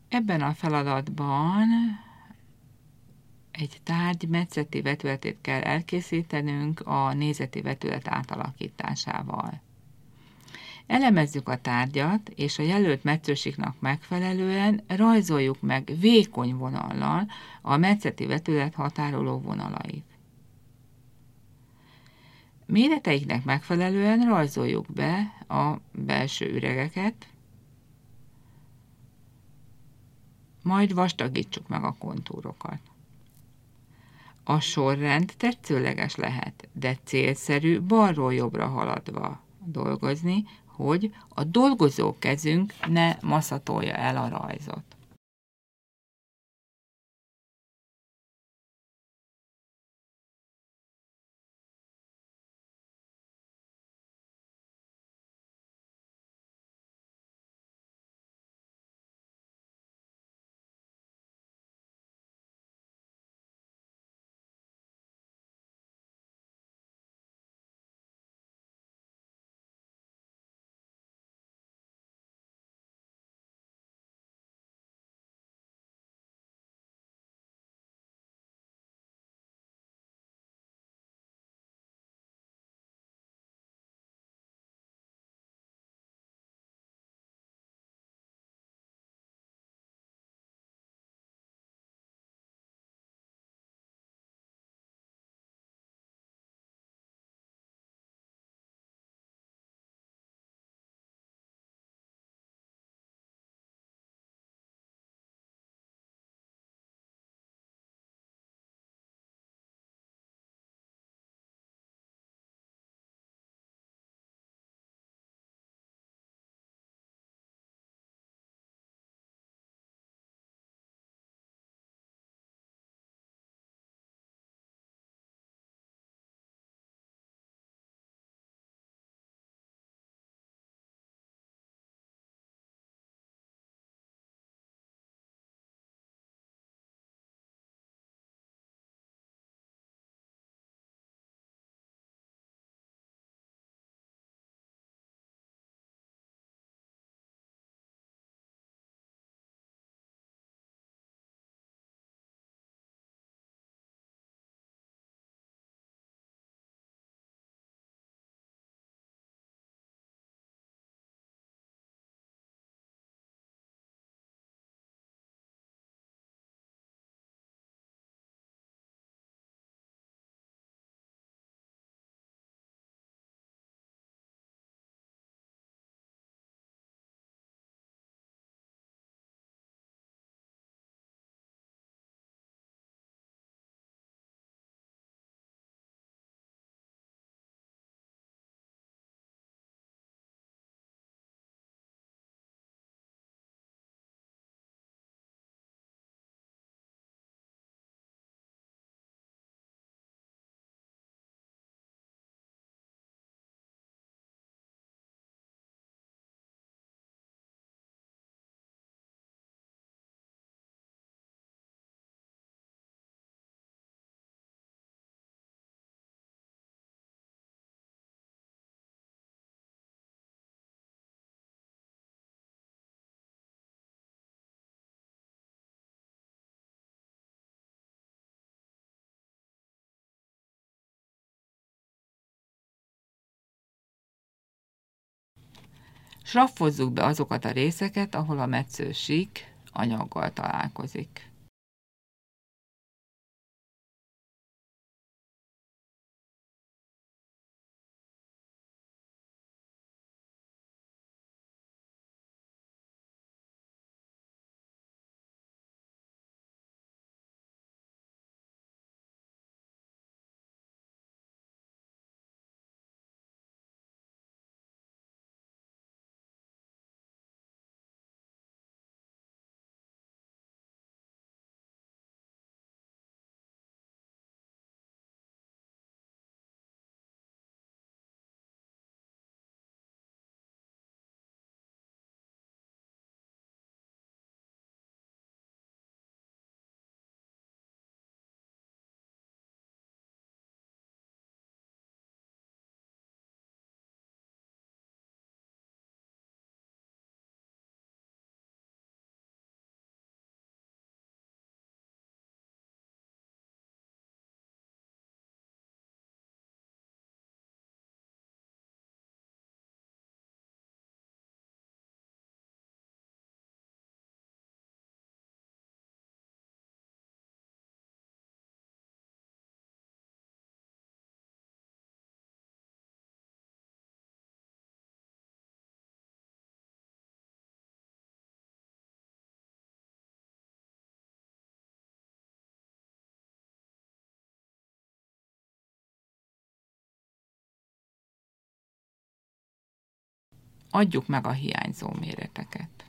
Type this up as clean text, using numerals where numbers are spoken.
Ebben a feladatban egy tárgy metszeti vetületét kell elkészítenünk a nézeti vetület átalakításával. Elemezzük a tárgyat, és a jelölt metszősíknak megfelelően rajzoljuk meg vékony vonallal a metszeti vetület határoló vonalait. Méreteiknek megfelelően rajzoljuk be a belső üregeket, majd vastagítsuk meg a kontúrokat. A sorrend tetszőleges lehet, de célszerű balról jobbra haladva dolgozni, hogy a dolgozó kezünk ne maszatolja el a rajzot. Sraffozzuk be azokat a részeket, ahol a metszősík anyaggal találkozik. adjuk meg a hiányzó méreteket.